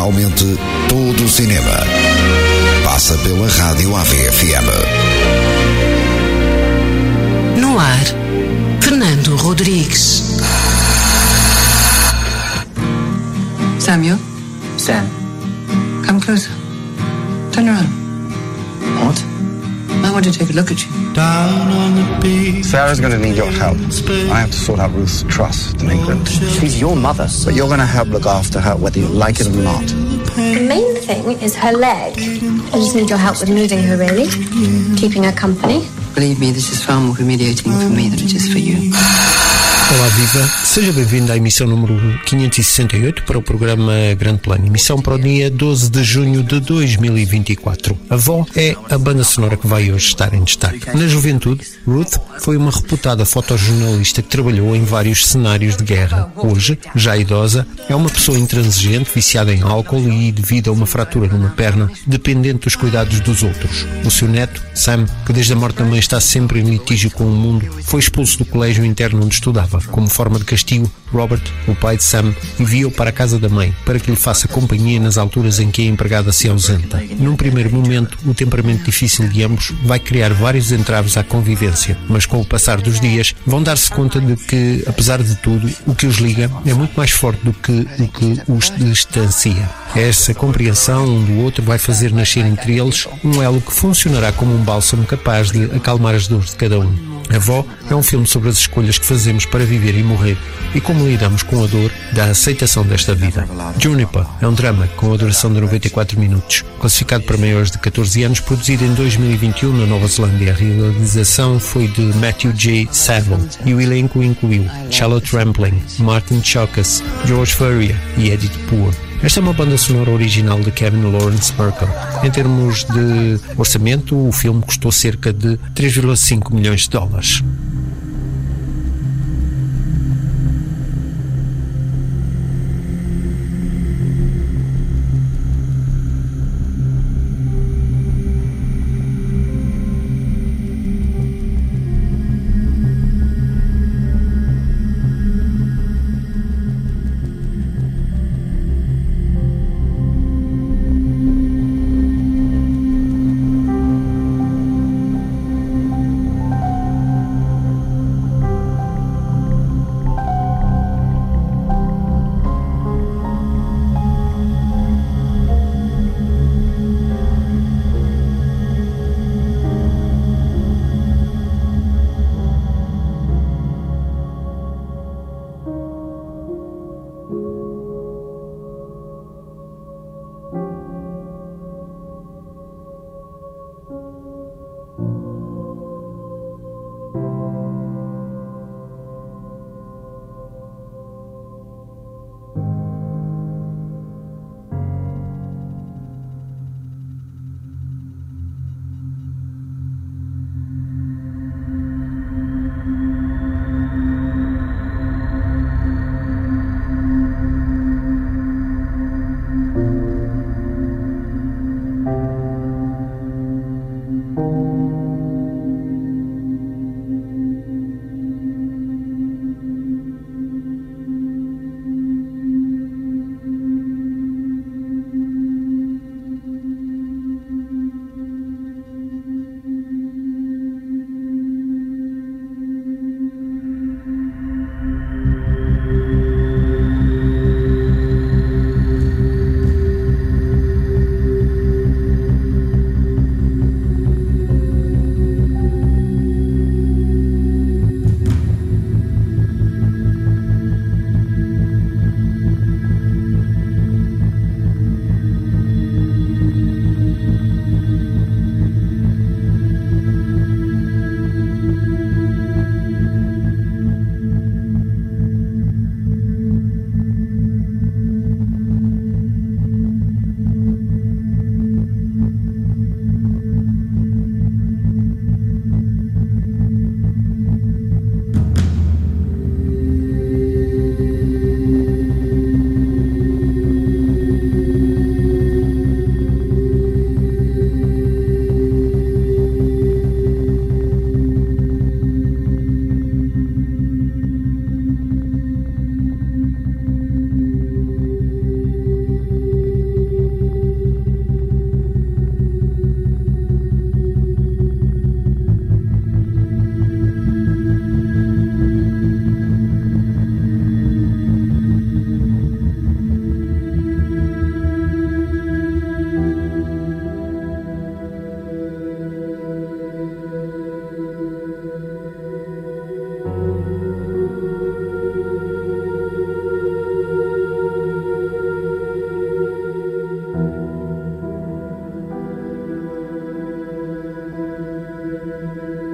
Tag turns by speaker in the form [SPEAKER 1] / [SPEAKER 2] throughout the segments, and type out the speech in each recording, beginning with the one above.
[SPEAKER 1] Realmente todo o cinema passa pela Rádio AVFM.
[SPEAKER 2] No ar, Fernando Rodrigues.
[SPEAKER 3] Samuel?
[SPEAKER 4] Sam.
[SPEAKER 3] Come closer. Turn around.
[SPEAKER 4] What?
[SPEAKER 3] I want to take a look at you.
[SPEAKER 5] Sarah's going to need your help. I have to sort out Ruth's trust in England.
[SPEAKER 4] She's your mother.
[SPEAKER 5] But you're going to help look after her whether you like it or not.
[SPEAKER 6] The main thing is her leg. I just need your help with moving her, really. Keeping her company.
[SPEAKER 3] Believe me, this is far more humiliating for me than it is for you.
[SPEAKER 7] Olá, viva! Seja bem-vindo à emissão número 568 para o programa Grande Plano. Emissão para o dia 12 de junho de 2024. A Vó é a banda sonora que vai hoje estar em destaque. Na juventude, Ruth foi uma reputada fotojornalista que trabalhou em vários cenários de guerra. Hoje, já idosa, é uma pessoa intransigente, viciada em álcool e, devido a uma fratura numa perna, dependente dos cuidados dos outros. O seu neto, Sam, que desde a morte da mãe está sempre em litígio com o mundo, foi expulso do colégio interno onde estudava. Como forma de castigo, Robert, o pai de Sam, enviou-o para a casa da mãe para que lhe faça companhia nas alturas em que a empregada se ausenta. Num primeiro momento, o temperamento difícil de ambos vai criar vários entraves à convivência, mas com o passar dos dias vão dar-se conta de que, apesar de tudo, o que os liga é muito mais forte do que o que os distancia. Essa compreensão um do outro vai fazer nascer entre eles um elo que funcionará como um bálsamo capaz de acalmar as dores de cada um. A Vó é um filme sobre as escolhas que fazemos para viver e morrer e como lidamos com a dor da aceitação desta vida. Juniper é um drama com a duração de 94 minutos, classificado para maiores de 14 anos, produzido em 2021 na Nova Zelândia. A realização foi de Matthew J. Saville e o elenco incluiu Charlotte Rampling, Martin Chokas, George Furrier e Edith Poor. Esta é uma banda sonora original de Kevin Lawrence Merkel. Em termos de orçamento, o filme custou cerca de 3,5 milhões de dólares.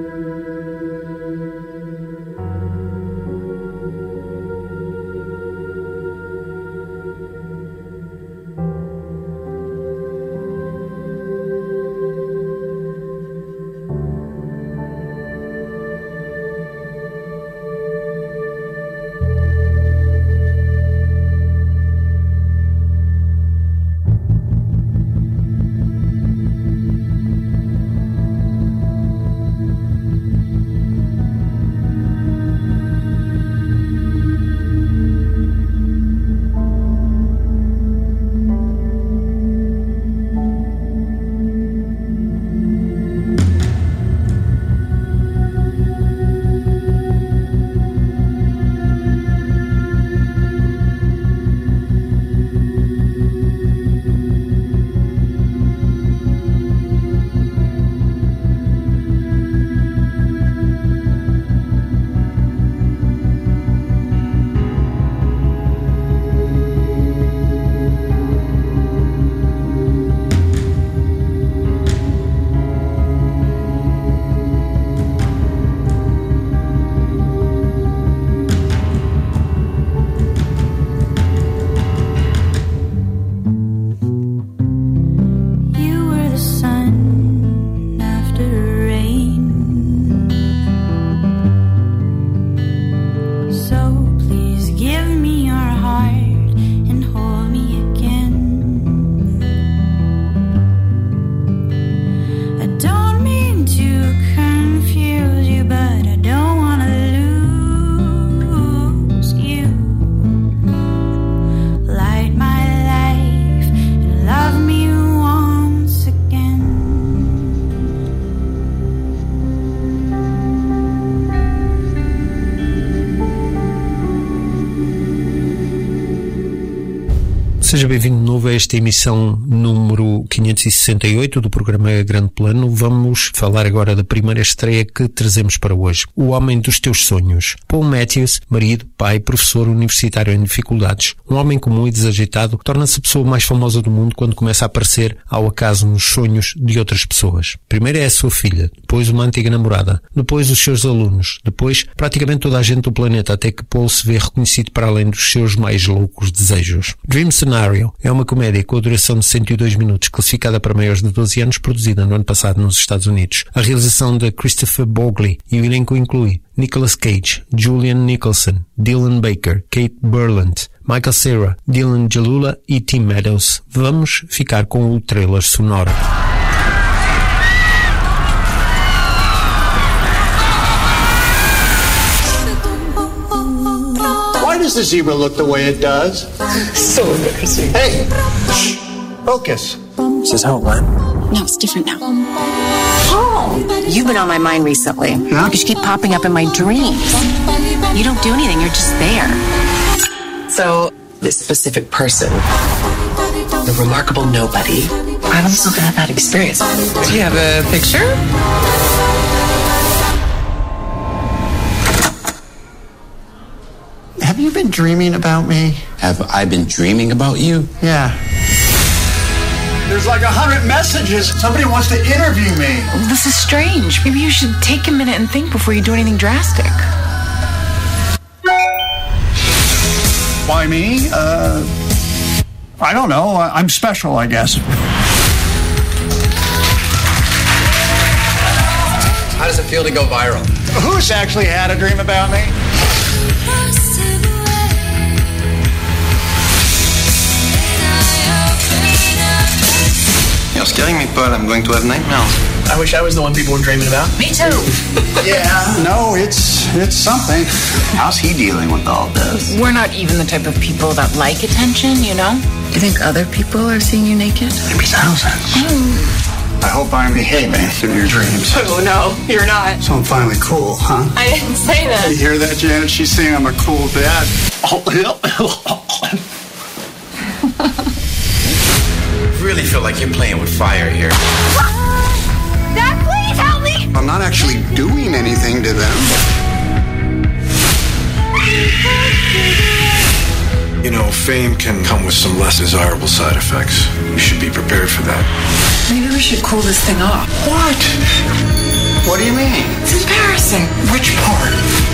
[SPEAKER 7] Seja bem-vindo de novo a esta emissão número 568 do programa Grande Plano. Vamos falar agora da primeira estreia que trazemos para hoje. O Homem dos Teus Sonhos. Paul Matthews, marido, pai, professor universitário em dificuldades. Um homem comum e desagitado, torna-se a pessoa mais famosa do mundo quando começa a aparecer ao acaso nos sonhos de outras pessoas. Primeiro é a sua filha, depois uma antiga namorada, depois os seus alunos, depois praticamente toda a gente do planeta, até que Paul se vê reconhecido para além dos seus mais loucos desejos. Dream Scenario é uma comédia com a duração de 102 minutos, classificada para maiores de 12 anos, produzida no ano passado nos Estados Unidos. A realização de Christopher Bogley e o elenco inclui Nicolas Cage, Julian Nicholson, Dylan Baker, Kate Berlant, Michael Cera, Dylan Jalula e Tim Meadows. Vamos ficar com o trailer sonoro.
[SPEAKER 8] Why does the zebra look the way it does?
[SPEAKER 4] So embarrassing.
[SPEAKER 8] Hey, shh, focus.
[SPEAKER 4] Is this how it went?
[SPEAKER 9] No, it's different now. Paul, you've been on my mind recently.
[SPEAKER 8] Yeah?
[SPEAKER 9] You keep popping up in my dreams. You don't do anything, you're just there.
[SPEAKER 3] So, this specific person, the remarkable nobody, I've also had that experience. Do you have a picture?
[SPEAKER 8] Have you been dreaming about me?
[SPEAKER 10] Have I been dreaming about you?
[SPEAKER 8] Yeah. There's like 100 messages. Somebody wants to interview me.
[SPEAKER 11] This is strange. Maybe you should take a minute and think before you do anything drastic.
[SPEAKER 8] Why me? I don't know. I'm special, I guess.
[SPEAKER 10] How does it feel to go viral?
[SPEAKER 8] Who's actually had a dream about me?
[SPEAKER 10] You're scaring me, Paul. I'm going to have nightmares.
[SPEAKER 4] I wish I was the one people were dreaming about.
[SPEAKER 11] Me too.
[SPEAKER 8] Yeah, no, it's something.
[SPEAKER 10] How's he dealing with all this?
[SPEAKER 11] We're not even the type of people that like attention, you know?
[SPEAKER 3] You think other people are seeing you naked?
[SPEAKER 10] Maybe thousands.
[SPEAKER 8] I hope I'm behaving in your dreams.
[SPEAKER 11] Oh, no, you're not.
[SPEAKER 8] So I'm finally cool, huh?
[SPEAKER 11] I didn't say that.
[SPEAKER 8] You hear that, Janet? She's saying I'm a cool dad.
[SPEAKER 10] I really feel like you're playing with fire here.
[SPEAKER 11] Dad, please help me!
[SPEAKER 8] I'm not actually doing anything to them.
[SPEAKER 12] You know, fame can come with some less desirable side effects. You should be prepared for that.
[SPEAKER 11] Maybe we should cool this thing off.
[SPEAKER 8] What? What do you mean?
[SPEAKER 11] Did
[SPEAKER 3] Listen, which part?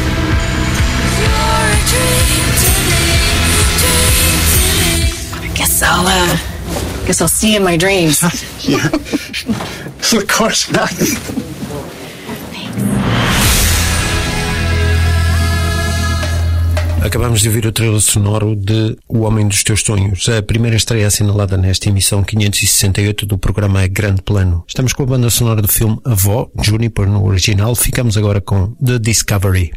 [SPEAKER 9] Guess I'll see you in my dreams.
[SPEAKER 8] Yeah. Of course not.
[SPEAKER 7] Acabamos de ouvir o trailer sonoro de O Homem dos Teus Sonhos, a primeira estreia assinalada nesta emissão 568 do programa Grande Plano. Estamos com a banda sonora do filme Avó, Juniper no original. Ficamos agora com The Discovery.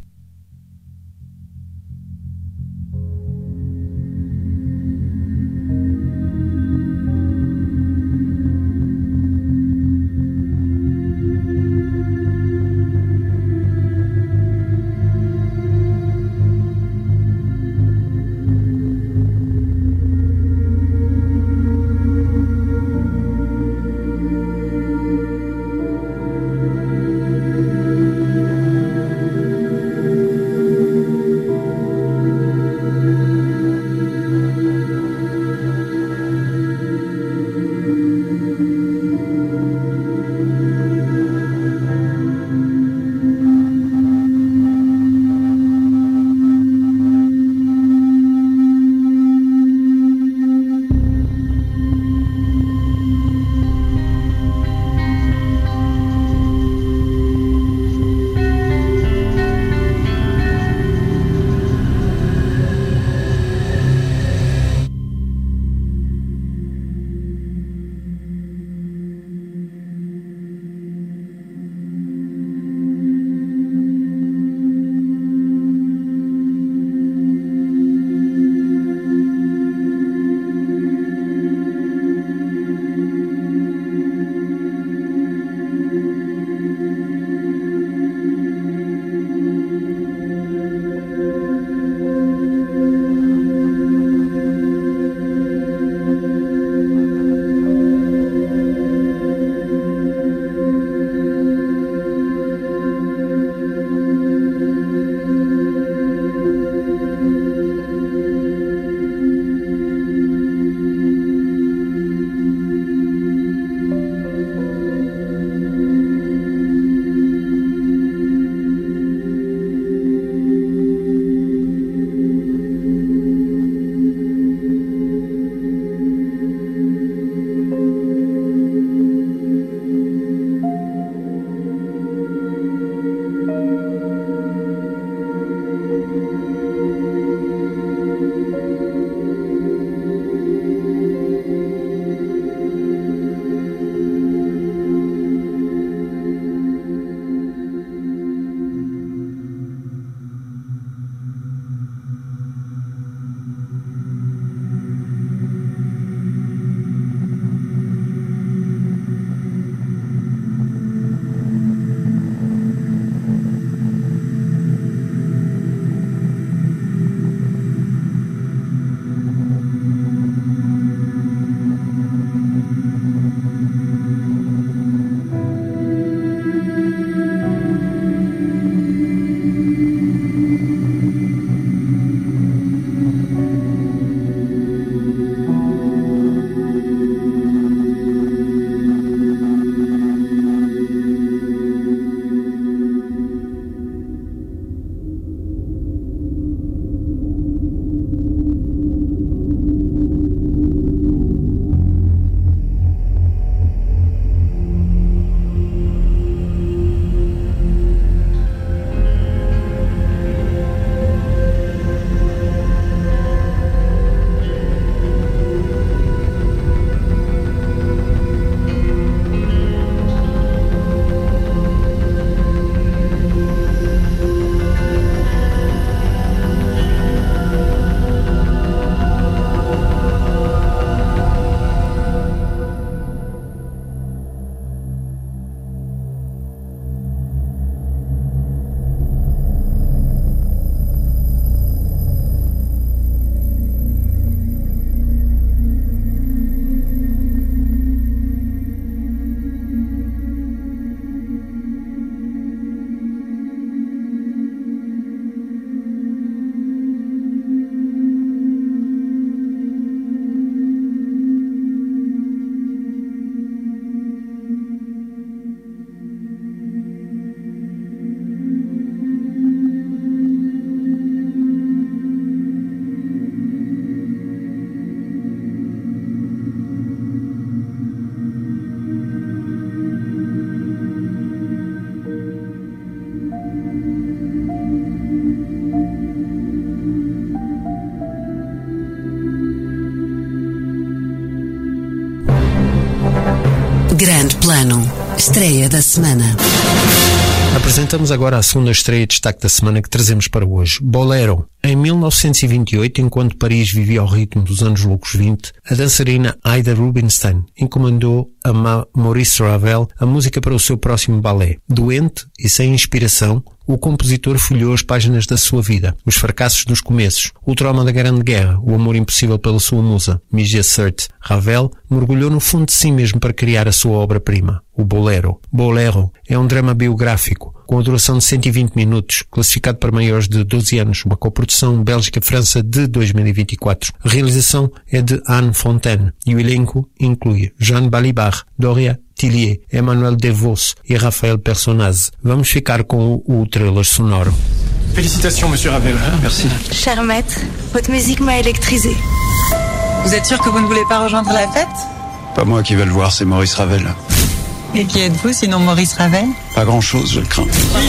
[SPEAKER 2] Estreia da semana.
[SPEAKER 7] Apresentamos agora a segunda estreia de destaque da semana que trazemos para hoje. Bolero. Em 1928, enquanto Paris vivia ao ritmo dos anos loucos 20, a dançarina Ida Rubinstein encomendou a Maurice Ravel a música para o seu próximo balé. Doente e sem inspiração, o compositor folheou as páginas da sua vida, os fracassos dos começos, o trauma da Grande Guerra, o amor impossível pela sua musa, Migia Certes. Ravel mergulhou no fundo de si mesmo para criar a sua obra-prima, o Bolero. Bolero é um drama biográfico, com a duração de 120 minutos, classificado para maiores de 12 anos, uma coprodução Bélgica-França de 2024. A realização é de Anne Fontaine e o elenco inclui Jeanne Balibar, Doria Tillier, Emmanuel Devos e Raphaël Personnaz. Vamos ficar com o trailer sonoro.
[SPEAKER 4] Félicitations, monsieur Ravel.
[SPEAKER 12] Merci.
[SPEAKER 9] Cher maître, votre musique m'a électrisé.
[SPEAKER 11] Vous êtes sûr que vous ne voulez pas rejoindre la fête?
[SPEAKER 5] Pas moi qui vais le voir, c'est Maurice Ravel.
[SPEAKER 11] Et qui êtes-vous sinon Maurice Ravel?
[SPEAKER 5] Pas grand-chose, je le crains.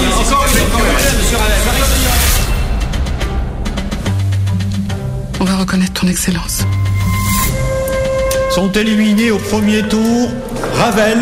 [SPEAKER 11] On va reconnaître ton excellence.
[SPEAKER 8] Sont éliminés au premier tour Ravel.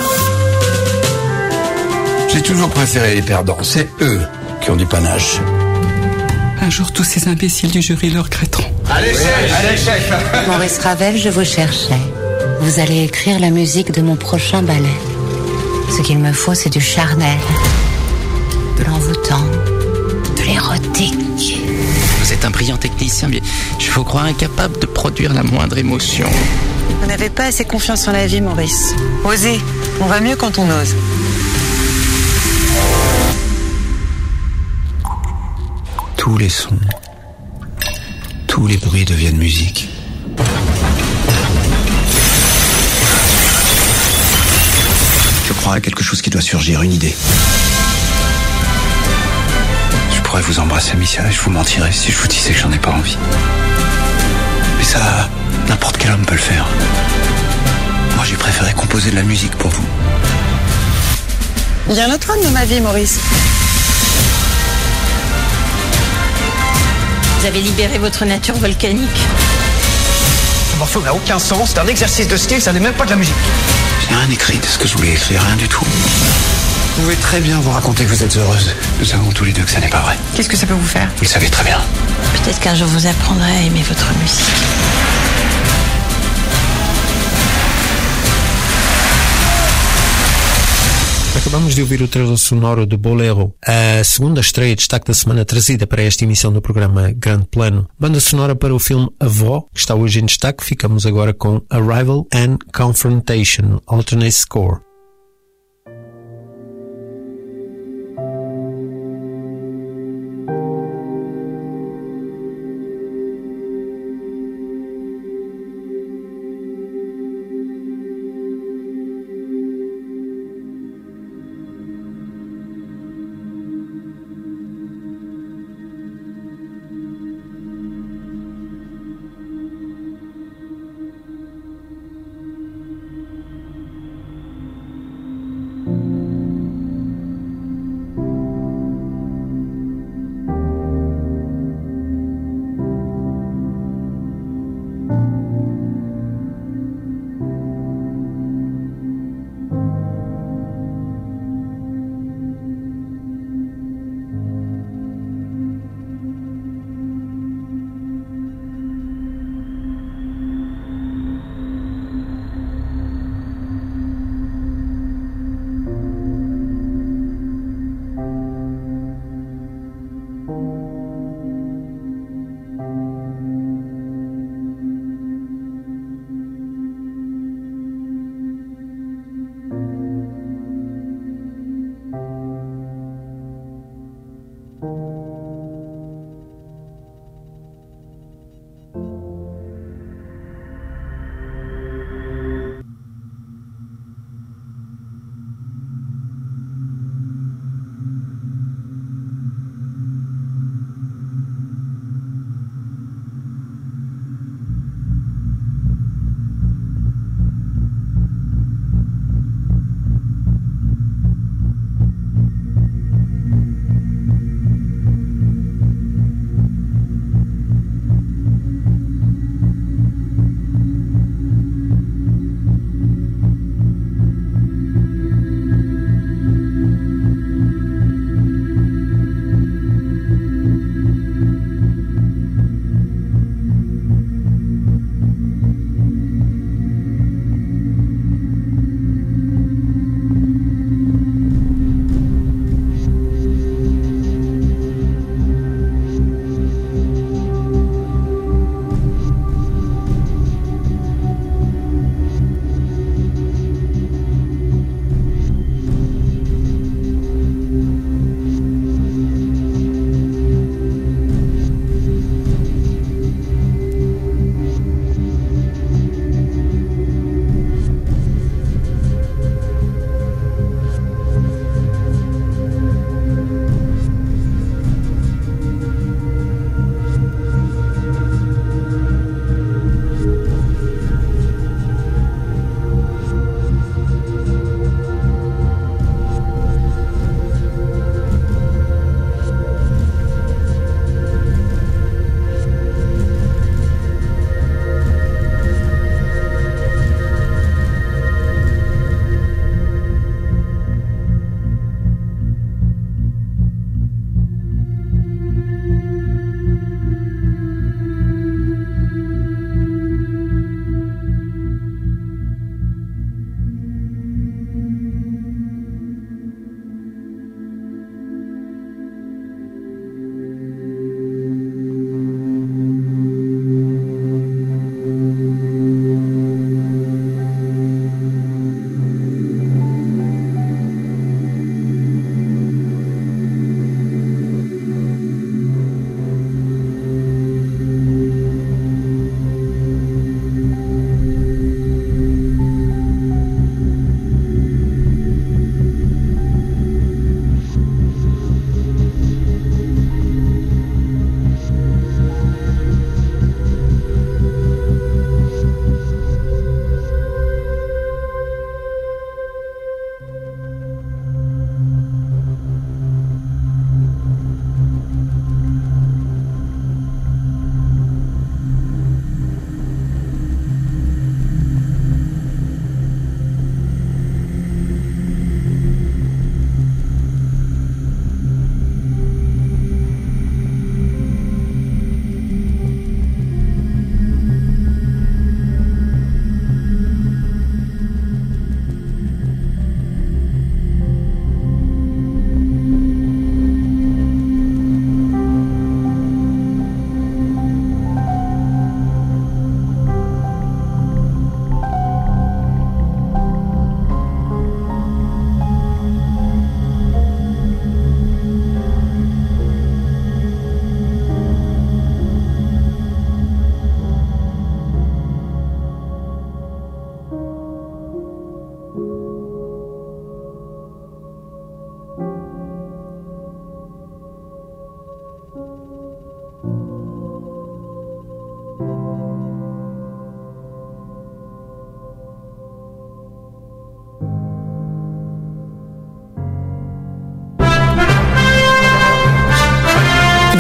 [SPEAKER 10] J'ai toujours préféré les perdants. C'est eux qui ont du panache.
[SPEAKER 11] Un jour, tous ces imbéciles du jury le regretteront.
[SPEAKER 10] Allez, chef.
[SPEAKER 2] Maurice Ravel, je vous cherchais. Vous allez écrire la musique de mon prochain ballet. Ce qu'il me faut, c'est du charnel, de l'envoûtant, de l'érotique.
[SPEAKER 13] Vous êtes un brillant technicien, mais je vous crois incapable de produire la moindre émotion.
[SPEAKER 9] Vous n'avez pas assez confiance en la vie, Maurice. Osez. On va mieux quand on ose.
[SPEAKER 10] Tous les sons, tous les bruits deviennent musique. Je crois à quelque chose qui doit surgir, une idée. Je pourrais vous embrasser, Michel, et je vous mentirais si je vous disais que j'en ai pas envie. Mais ça, n'importe quel homme peut le faire. Moi, j'ai préféré composer de la musique pour vous.
[SPEAKER 9] Il y a un autre homme dans ma vie, Maurice. Vous avez libéré votre nature volcanique.
[SPEAKER 4] Ce morceau n'a aucun sens, c'est un exercice de style, ça n'est même pas de la musique.
[SPEAKER 10] J'ai rien écrit de ce que je voulais écrire, rien du tout. Vous pouvez très bien vous raconter que vous êtes heureuse. Nous savons tous les deux que ça n'est pas vrai.
[SPEAKER 11] Qu'est-ce que ça peut vous faire?
[SPEAKER 10] Vous le savez très bien.
[SPEAKER 9] Peut-être qu'un jour vous apprendrez à aimer votre musique.
[SPEAKER 7] Acabamos de ouvir o trailer sonoro de Bolero, a segunda estreia de destaque da semana trazida para esta emissão do programa Grande Plano. Banda sonora para o filme Avó, que está hoje em destaque. Ficamos agora com Arrival and Confrontation, Alternate Score.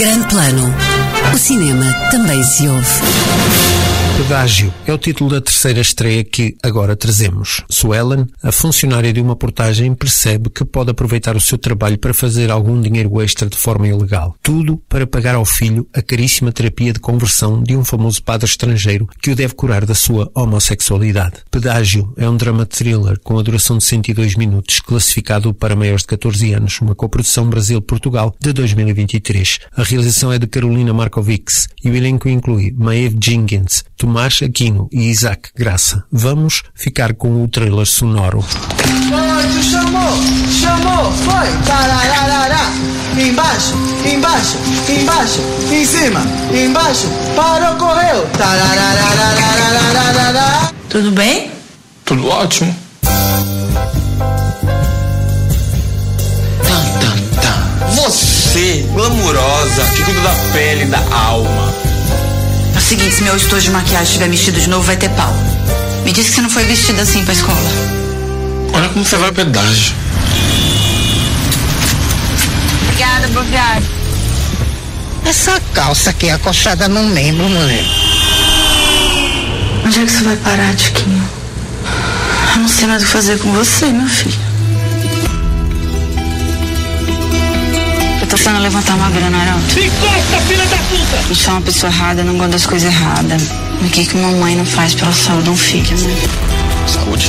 [SPEAKER 14] Grande Plano. O cinema também se ouve.
[SPEAKER 7] Pedágio é o título da terceira estreia que agora trazemos. Suelen, a funcionária de uma portagem, percebe que pode aproveitar o seu trabalho para fazer algum dinheiro extra de forma ilegal. Tudo para pagar ao filho a caríssima terapia de conversão de um famoso padre estrangeiro que o deve curar da sua homossexualidade. Pedágio é um drama thriller com a duração de 102 minutos, classificado para maiores de 14 anos, uma coprodução Brasil-Portugal de 2023. A realização é de Carolina Markovics e o elenco inclui Maeve Jenkins, Tomás Aquino e Isaac Graça. Vamos ficar com o trailer sonoro.
[SPEAKER 15] Foi, tu chamou, foi, tarararará, embaixo, em cima, embaixo, parou, correu, tararararararararará.
[SPEAKER 11] Tudo bem?
[SPEAKER 16] Tudo ótimo. Você, glamurosa, que cuida da pele e da alma.
[SPEAKER 9] É o seguinte, se meu estojo de maquiagem estiver mexido de novo, vai ter pau. Me disse que você não foi vestida assim pra escola.
[SPEAKER 16] Olha como você vai ao pedágio.
[SPEAKER 9] Obrigada, obrigada.
[SPEAKER 17] Essa calça aqui acochada no membro, mulher.
[SPEAKER 9] Onde é que você vai parar, Tiquinho? Eu não sei mais o que fazer com você, meu filho. Eu tô precisando levantar uma grana, Arauto.
[SPEAKER 15] Se encosta, filha da puta!
[SPEAKER 9] Eu sou uma pessoa errada, não gosto das coisas erradas. O que uma mãe não faz pela saúde de um filho, né?
[SPEAKER 16] Saúde.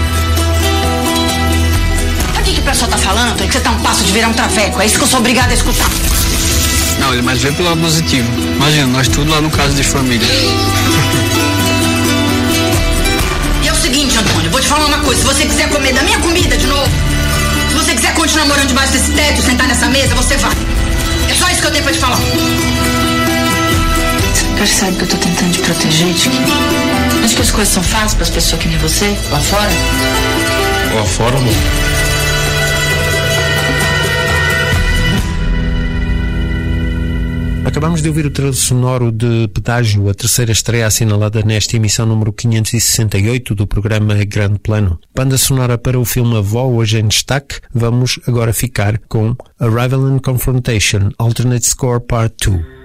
[SPEAKER 9] Sabe o que o pessoal tá falando? É que você tá um passo de virar um traveco. É isso que eu sou obrigada a escutar.
[SPEAKER 16] Não, ele mais vê pelo lado positivo. Imagina, nós tudo lá no caso de família.
[SPEAKER 9] E é o seguinte, Antônio, vou te falar uma coisa. Se você quiser comer da minha comida de novo, se você quiser continuar morando debaixo desse teto, sentar nessa mesa, você vai. É só isso que eu tenho pra te falar. Você percebe que eu tô tentando te proteger, Tiquinho? Acho que as coisas são fáceis pras pessoas que nem você, lá fora.
[SPEAKER 16] Lá fora, amor?
[SPEAKER 7] Acabamos de ouvir o trailer sonoro de Pedágio, a terceira estreia assinalada nesta emissão número 568 do programa Grande Plano. Banda sonora para o filme Avó, hoje em destaque. Vamos agora ficar com Arrival and Confrontation, Alternate Score Part 2.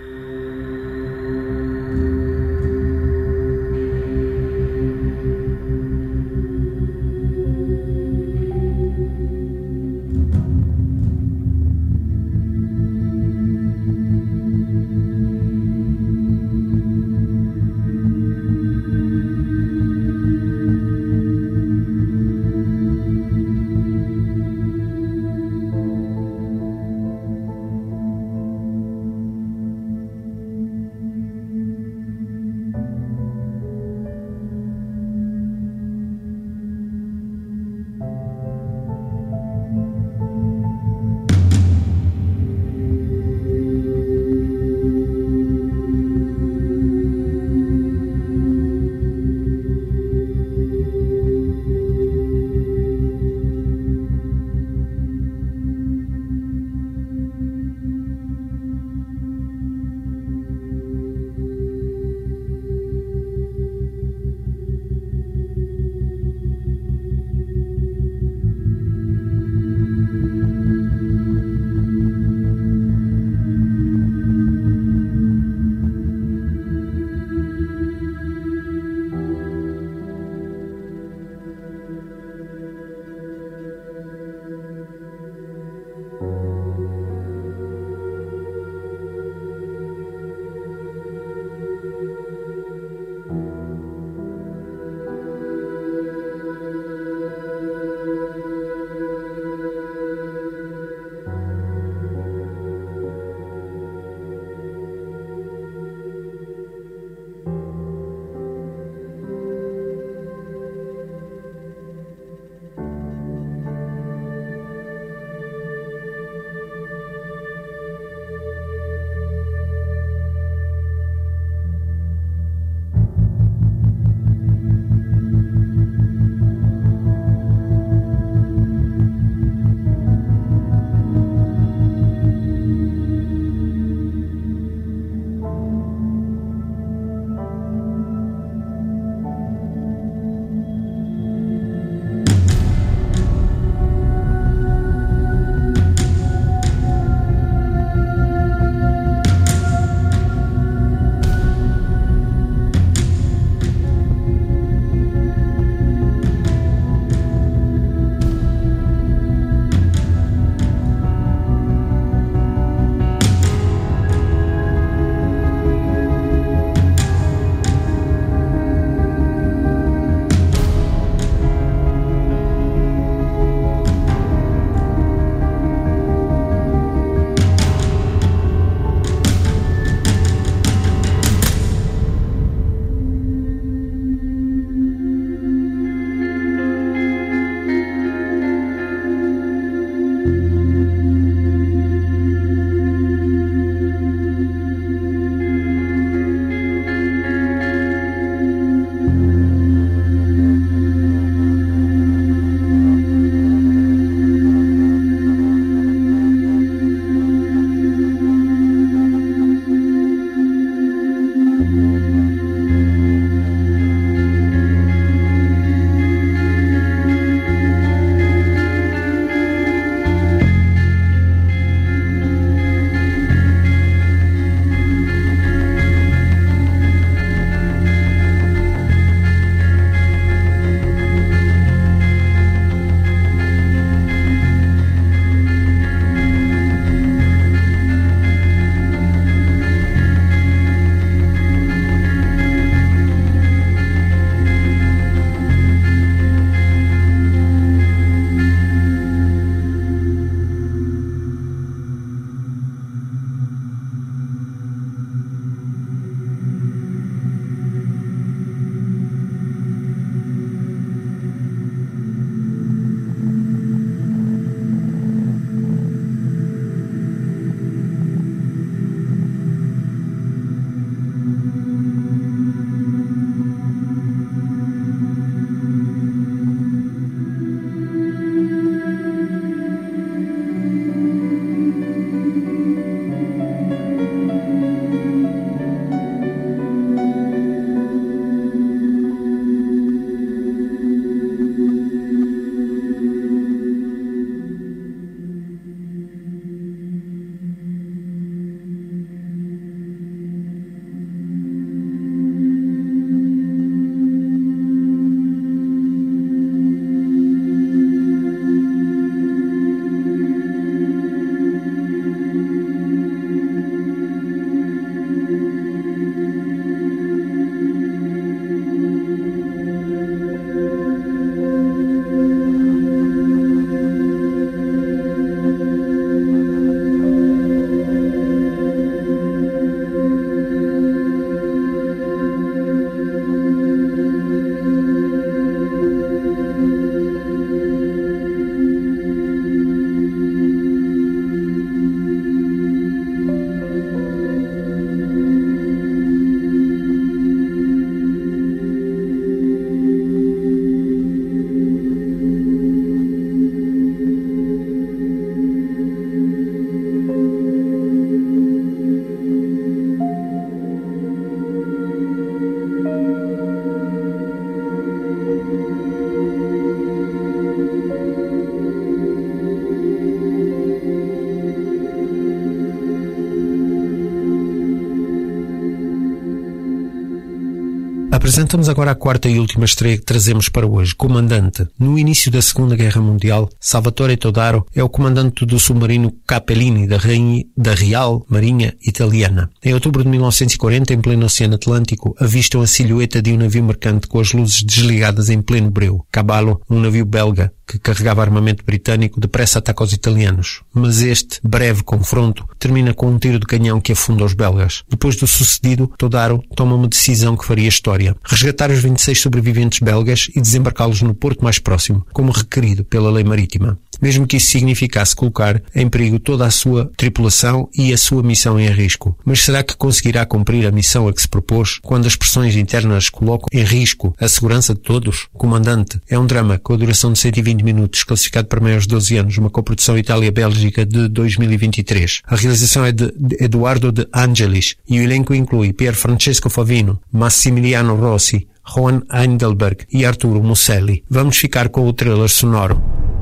[SPEAKER 7] Apresentamos agora a quarta e última estreia que trazemos para hoje, Comandante. No início da Segunda Guerra Mundial, Salvatore Todaro é o comandante do submarino Capellini da Real Marinha Italiana. Em outubro de 1940, em pleno Oceano Atlântico, avistam a silhueta de um navio mercante com as luzes desligadas em pleno breu. Caballo, um navio belga que carregava armamento britânico, depressa ataca os italianos. Mas este breve confronto termina com um tiro de canhão que afunda os belgas. Depois do sucedido, Todaro toma uma decisão que faria história: resgatar os 26 sobreviventes belgas e desembarcá-los no porto mais próximo, como requerido pela lei marítima, mesmo que isso significasse colocar em perigo toda a sua tripulação e a sua missão em risco. Mas será que conseguirá cumprir a missão a que se propôs quando as pressões internas colocam em risco a segurança de todos? Comandante é um drama com a duração de 120 minutos, classificado para maiores de 12 anos, uma coprodução Itália-Bélgica de 2023. A realização é de Eduardo De Angelis e o elenco inclui Pier Francesco Favino, Massimiliano Rossi, Juan Heidelberg e Arturo Musselli. Vamos ficar com o trailer sonoro.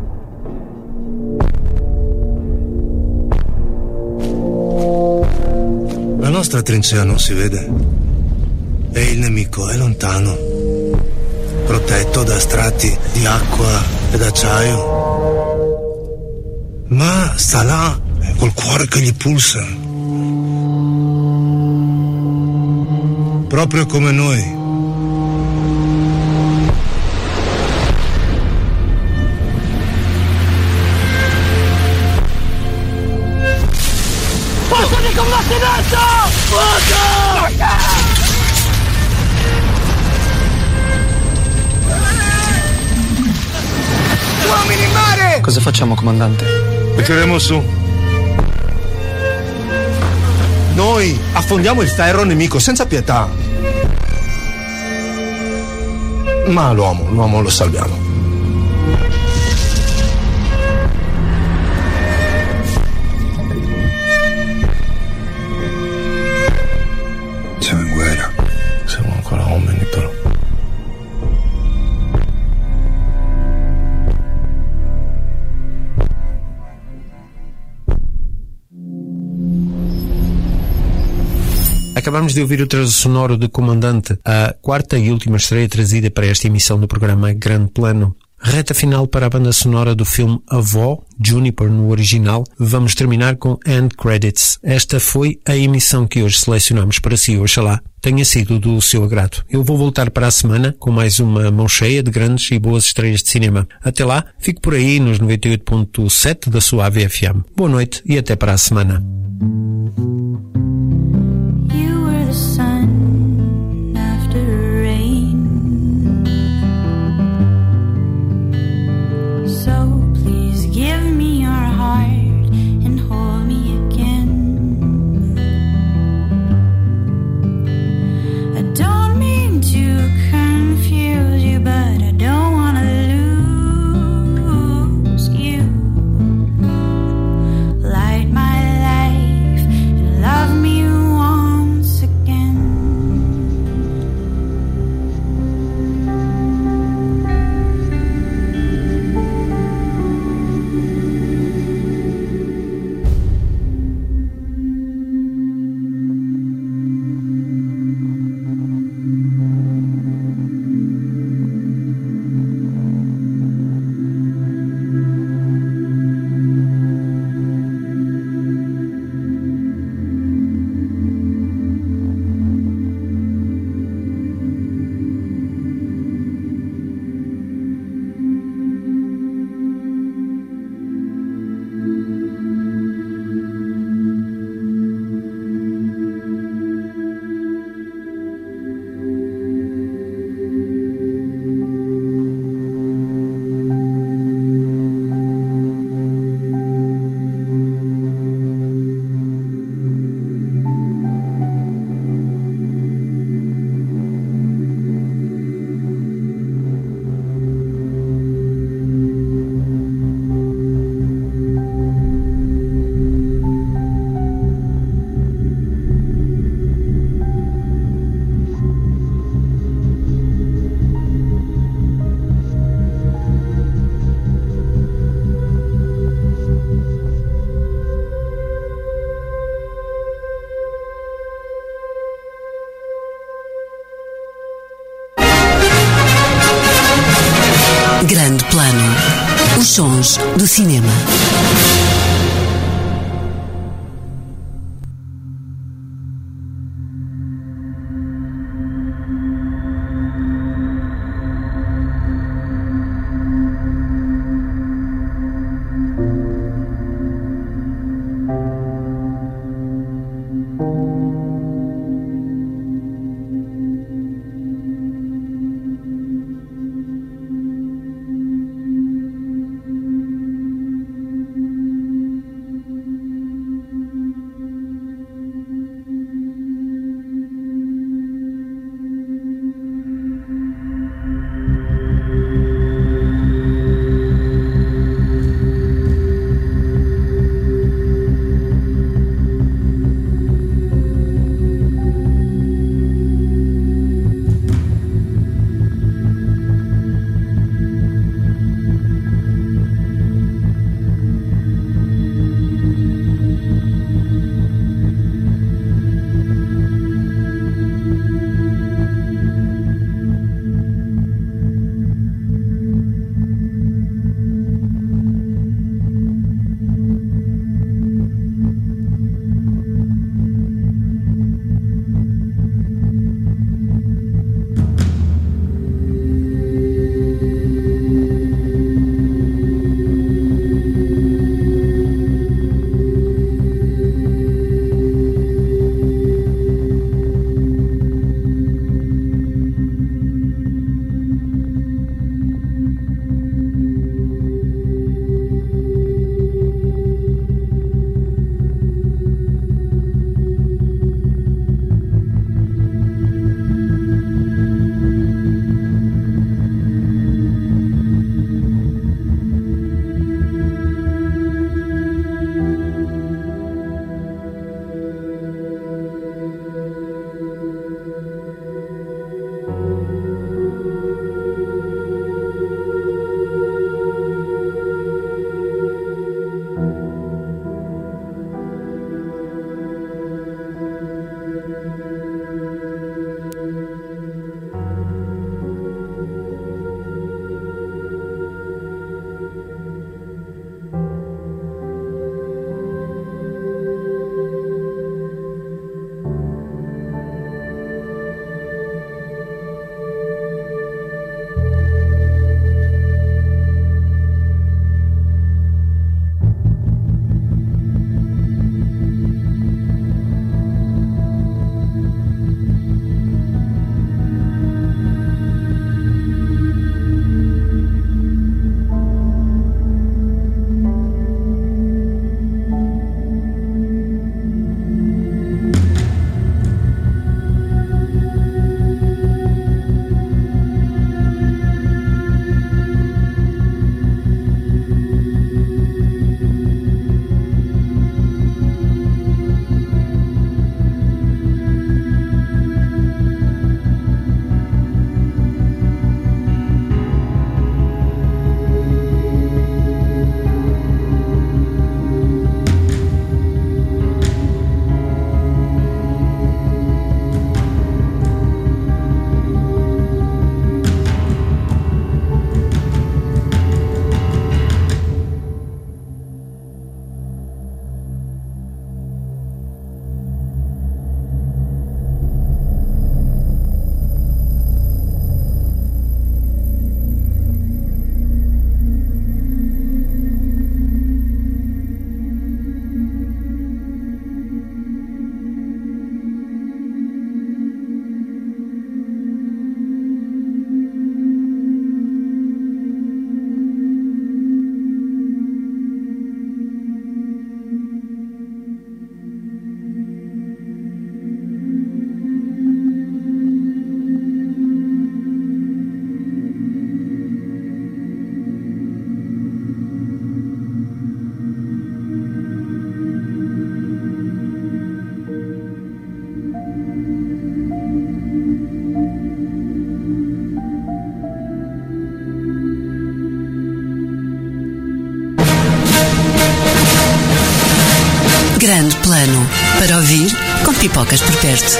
[SPEAKER 18] La nostra trincea non si vede e il nemico è lontano, protetto da strati di acqua ed acciaio, ma sta là col cuore che gli pulsa, proprio come noi.
[SPEAKER 15] Passami con la sinistra! Fuoco!
[SPEAKER 4] Uomini in mare!
[SPEAKER 16] Cosa facciamo, comandante?
[SPEAKER 18] Metteremo su.
[SPEAKER 19] Noi affondiamo il ferro nemico senza pietà. Ma l'uomo lo salviamo.
[SPEAKER 18] Siamo in guerra. Siamo ancora uomini, però.
[SPEAKER 7] Acabamos de ouvir o trailer sonoro de Comandante, a quarta e última estreia trazida para esta emissão do programa Grande Plano. Reta final para a banda sonora do filme Avó, Juniper no original. Vamos terminar com End Credits. Esta foi a emissão que hoje selecionamos para si. Oxalá tenha sido do seu agrado. Eu vou voltar para a semana com mais uma mão cheia de grandes e boas estreias de cinema. Até lá, fico por aí nos 98.7 da sua AVFM. Boa noite e até para a semana.
[SPEAKER 20] Light my light.
[SPEAKER 14] Os sons do cinema. Grande Plano, para ouvir com pipocas por perto.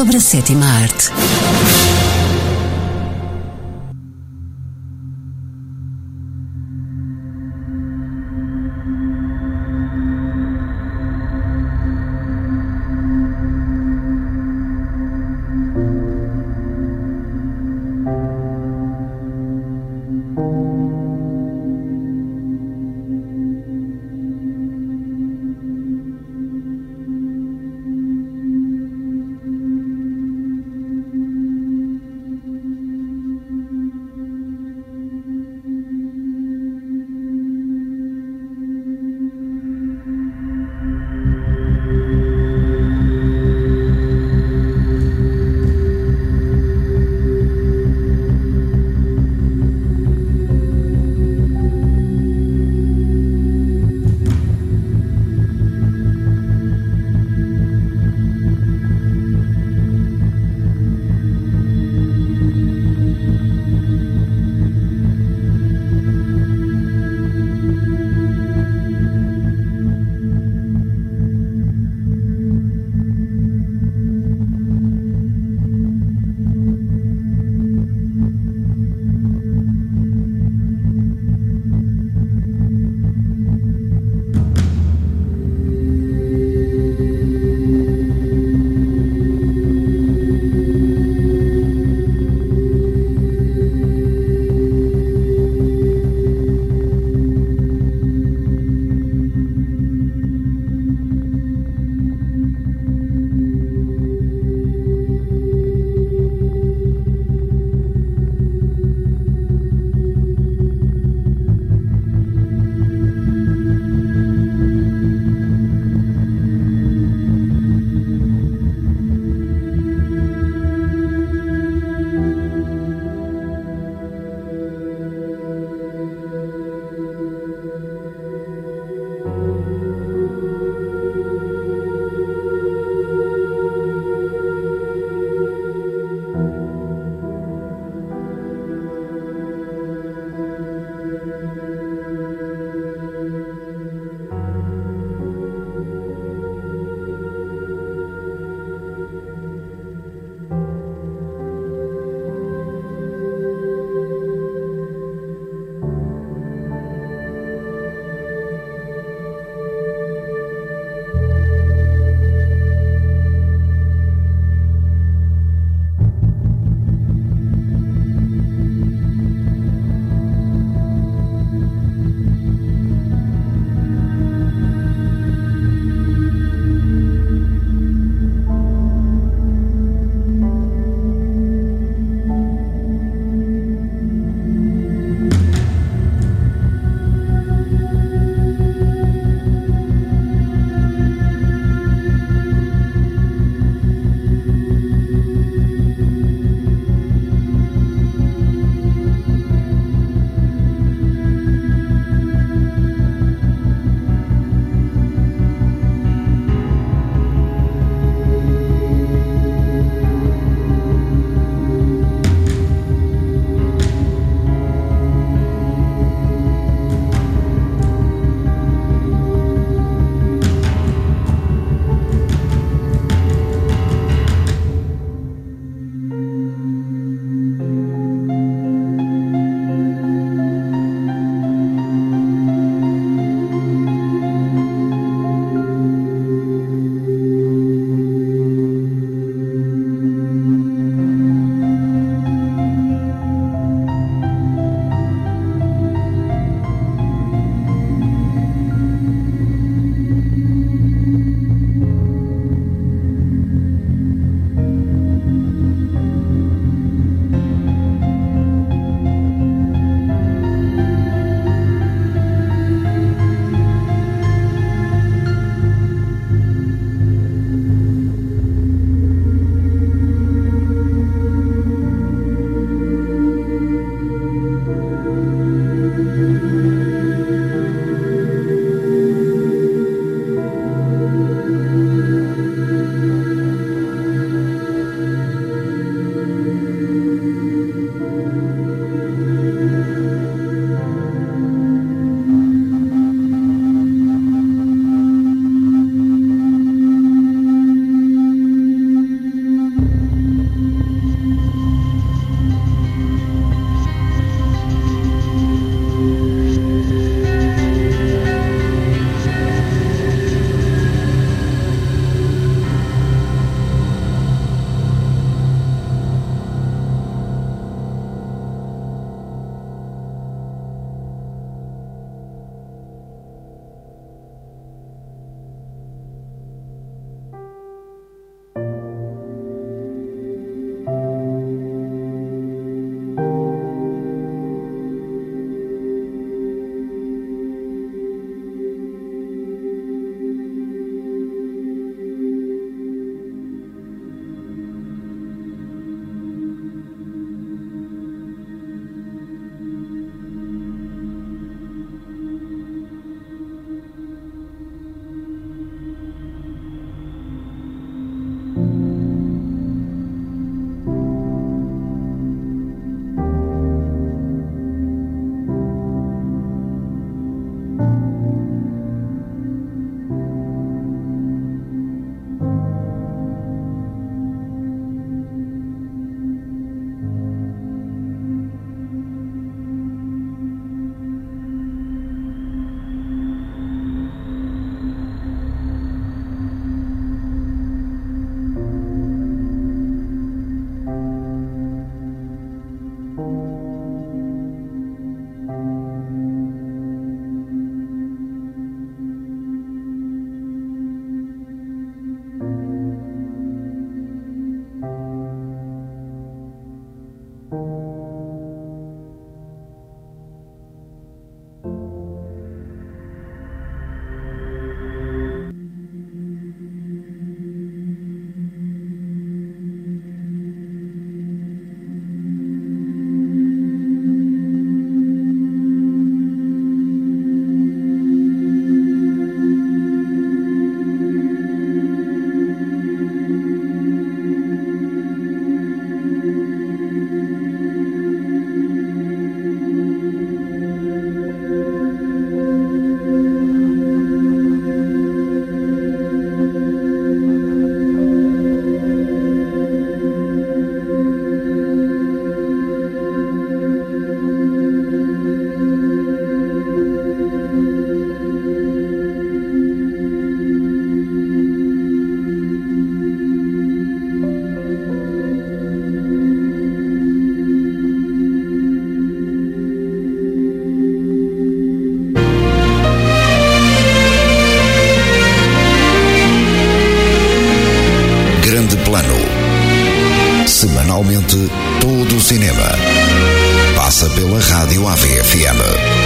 [SPEAKER 14] sobre a sétima arte.
[SPEAKER 1] Realmente todo o cinema passa pela Rádio AVFM.